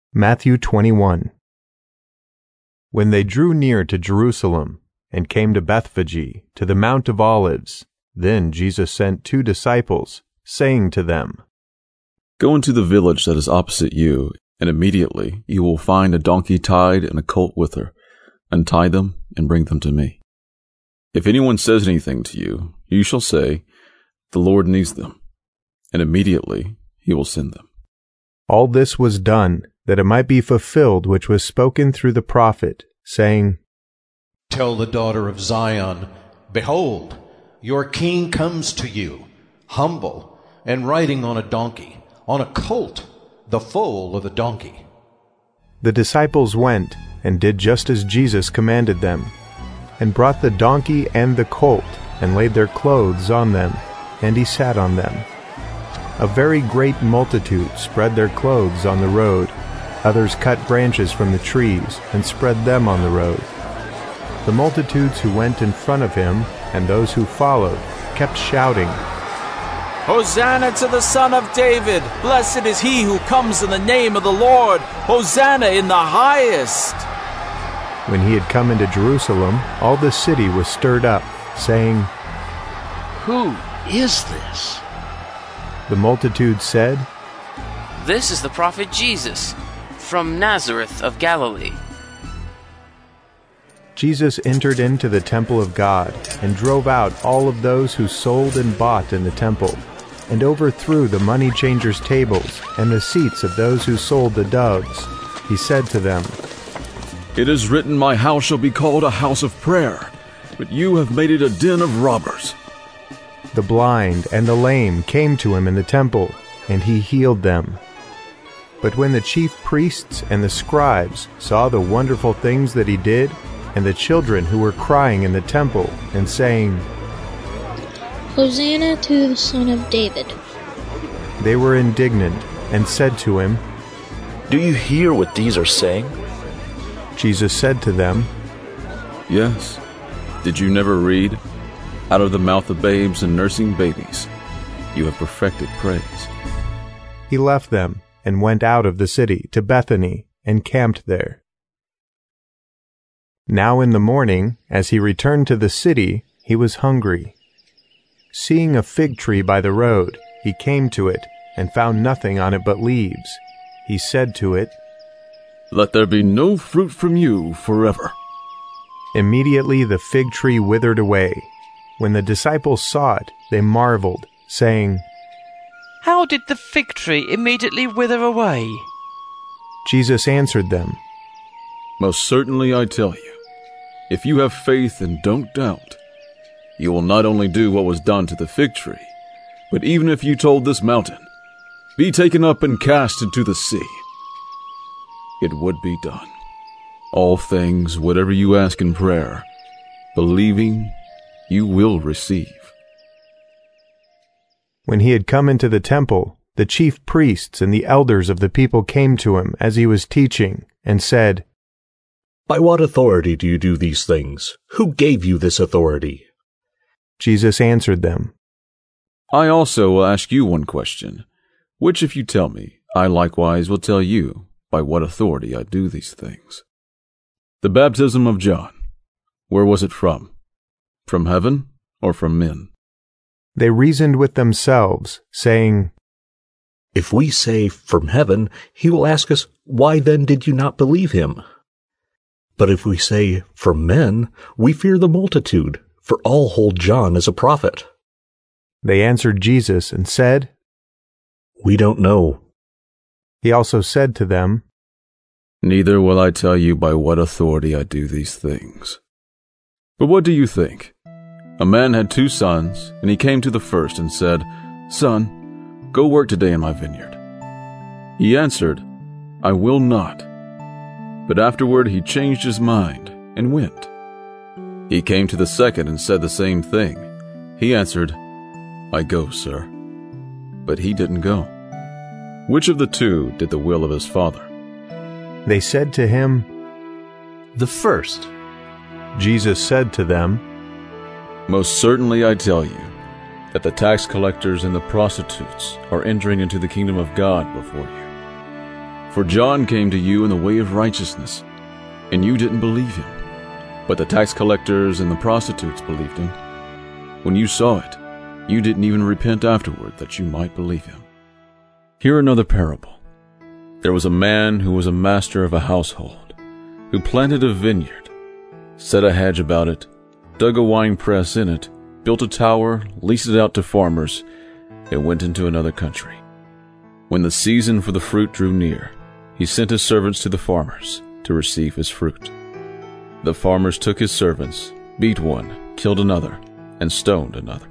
Matthew 21. When they drew near to Jerusalem, and came to Bethphage, to the Mount of Olives, then Jesus sent 2 disciples, saying to them, Go into the village that is opposite you, and immediately you will find a donkey tied and a colt with her. Untie them and bring them to me. If anyone says anything to you, you shall say, The Lord needs them, and immediately he will send them. All this was done, that it might be fulfilled which was spoken through the prophet, saying, Tell the daughter of Zion, Behold, your king comes to you, humble, and riding on a donkey, on a colt, the foal of the donkey. The disciples went, and did just as Jesus commanded them, and brought the donkey and the colt, and laid their clothes on them, and he sat on them. A very great multitude spread their clothes on the road. Others cut branches from the trees, and spread them on the road. The multitudes who went in front of him, and those who followed, kept shouting, Hosanna to the Son of David! Blessed is he who comes in the name of the Lord! Hosanna in the highest! When he had come into Jerusalem, all the city was stirred up, saying, Who is this? The multitude said, This is the prophet Jesus, from Nazareth of Galilee. Jesus entered into the temple of God, and drove out all of those who sold and bought in the temple, and overthrew the money changers' tables, and the seats of those who sold the doves. He said to them, It is written, My house shall be called a house of prayer, but you have made it a den of robbers. The blind and the lame came to him in the temple, and he healed them. But when the chief priests and the scribes saw the wonderful things that he did, and the children who were crying in the temple, and saying, Hosanna to the Son of David, they were indignant, and said to him, Do you hear what these are saying? Jesus said to them, Yes. Did you never read? Out of the mouth of babes and nursing babies, you have perfected praise. He left them, and went out of the city to Bethany, and camped there. Now in the morning, as he returned to the city, he was hungry. Seeing a fig tree by the road, he came to it, and found nothing on it but leaves. He said to it, Let there be no fruit from you forever. Immediately the fig tree withered away. When the disciples saw it, they marveled, saying, How did the fig tree immediately wither away? Jesus answered them, Most certainly I tell you, if you have faith and don't doubt, you will not only do what was done to the fig tree, but even if you told this mountain, Be taken up and cast into the sea, it would be done. All things, whatever you ask in prayer, believing, you will receive. When he had come into the temple, the chief priests and the elders of the people came to him as he was teaching, and said, By what authority do you do these things? Who gave you this authority? Jesus answered them, I also will ask you one question, which if you tell me, I likewise will tell you by what authority I do these things. The baptism of John, where was it from? From heaven or from men? They reasoned with themselves, saying, If we say, From heaven, he will ask us, Why then did you not believe him? But if we say, From men, we fear the multitude, for all hold John as a prophet. They answered Jesus and said, We don't know. He also said to them, Neither will I tell you by what authority I do these things. But what do you think? A man had 2 sons, and he came to the first and said, Son, go work today in my vineyard. He answered, I will not. But afterward he changed his mind and went. He came to the second and said the same thing. He answered, I go, sir. But he didn't go. Which of the 2 did the will of his father? They said to him, The first. Jesus said to them, Most certainly I tell you, that the tax collectors and the prostitutes are entering into the kingdom of God before you. For John came to you in the way of righteousness, and you didn't believe him. But the tax collectors and the prostitutes believed him. When you saw it, you didn't even repent afterward that you might believe him. Hear another parable. There was a man who was a master of a household, who planted a vineyard, set a hedge about it, dug a winepress in it, built a tower, leased it out to farmers, and went into another country. When the season for the fruit drew near, he sent his servants to the farmers to receive his fruit. The farmers took his servants, beat one, killed another, and stoned another.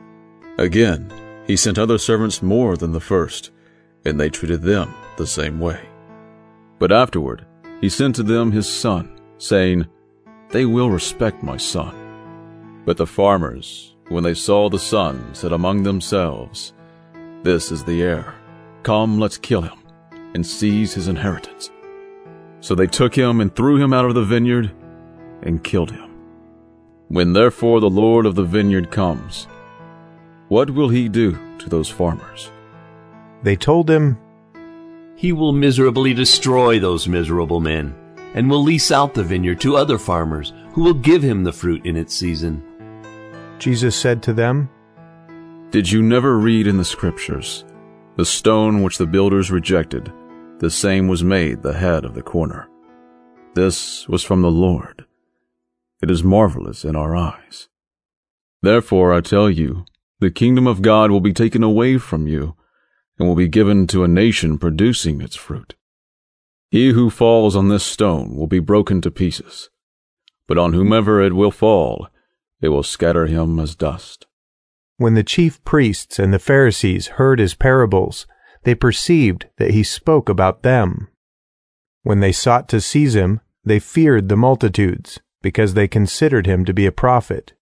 Again, he sent other servants more than the first, and they treated them the same way. But afterward, he sent to them his son, saying, "They will respect my son." But the farmers, when they saw the son, said among themselves, "This is the heir. Come, let's kill him, and seize his inheritance." So they took him and threw him out of the vineyard and killed him. When therefore the Lord of the vineyard comes, what will he do to those farmers? They told him, "He will miserably destroy those miserable men, and will lease out the vineyard to other farmers, who will give him the fruit in its season." Jesus said to them, Did you never read in the Scriptures, the stone which the builders rejected, the same was made the head of the corner? This was from the Lord. It is marvelous in our eyes. Therefore I tell you, the kingdom of God will be taken away from you, and will be given to a nation producing its fruit. He who falls on this stone will be broken to pieces, but on whomever it will fall, it will scatter him as dust. When the chief priests and the Pharisees heard his parables, they perceived that he spoke about them. When they sought to seize him, they feared the multitudes, because they considered him to be a prophet.